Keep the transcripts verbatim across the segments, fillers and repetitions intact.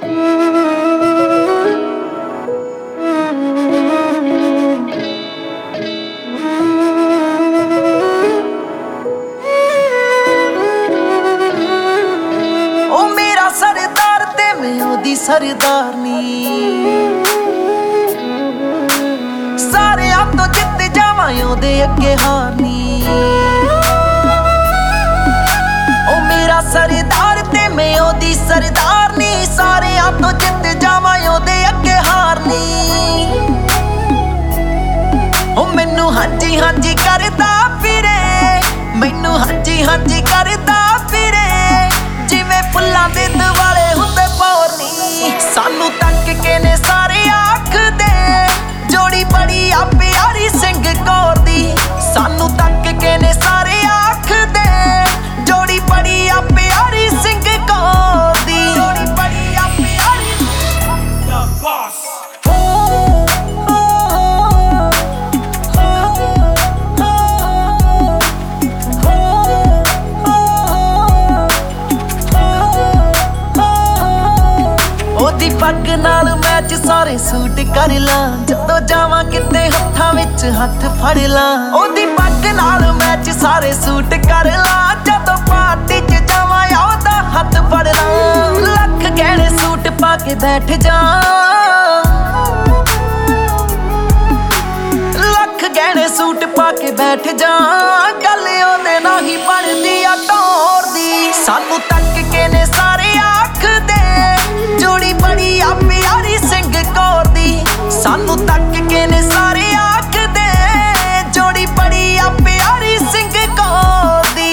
ओ मेरा सरदार ते मैं ओदी सरदारनी, सारियां तो जित जावां ओदे अगे हारनी। ओ मेरा सरदार ते मैं ओदी सरदारनी, सारियां तो जित जावां ओदे अगे हारनी। ओ मैनू हांजी हांजी करदा फिरे, मैनू हांजी हांजी करदा फिरे, जिवें फुल्लां दे दुआले हुंदे पौरनी। सानू तक के ने सारे आखदे, जोड़ी बड़ी आ प्यारी सिंह कौर दी। सानू तक के ने सारे आखदे, जोड़ी बड़ी आ प्यारी सिंह कौर दी। जोड़ी बड़ी आ प्यारी The Boss। ओदी पग नाल मैच सारे सूट कर लां, जदों जावां किते हत्थां विच हत्थ फड़ लां। ओदी पग नाल मैच सारे सूट कर लां, जदों पार्टी च जावां ओदा हत्थ फड़ लां। लख गहणे सूट पा के बैठ जा, लख गहणे सूट पा के बैठ जा, गल ओदे नाल ही बनदी आ टौर दी। सानू तक के ने सारे आखदे, जोड़ी बड़ी आ प्यारी सिंह कौर दी। सानू तक के ने सारे आखदे, जोड़ी बड़ी आ प्यारी सिंह कौर दी।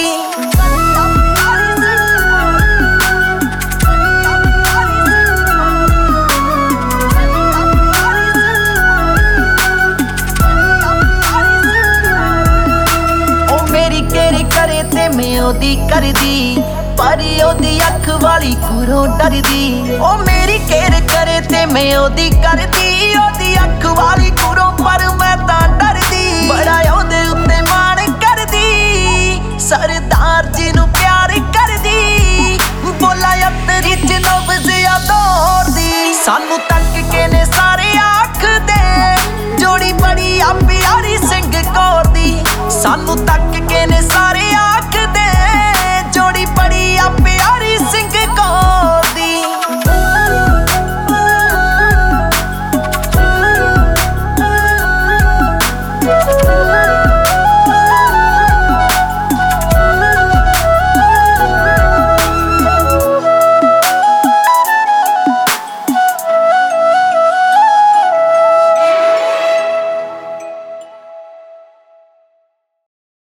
ओ मेरी केरी करे ते मैं ओदी करदी, पर ओदी अख वाली कुरों डरदी। ओ मेरी केर करे ते मैं ओदी करदी, ओदी अख वाली कुरों पर मैं तां डरदी। बड़ा ओदे उत्ते मान करदी, सरदार जी नू प्यार करदी, बोला अतरी च नब्ज़ आ दौर दी। सानू तक के ने सारे आखदे, जोड़ी बड़ी आ प्यारी सिंह कौर दी। सानू तक के ने सारे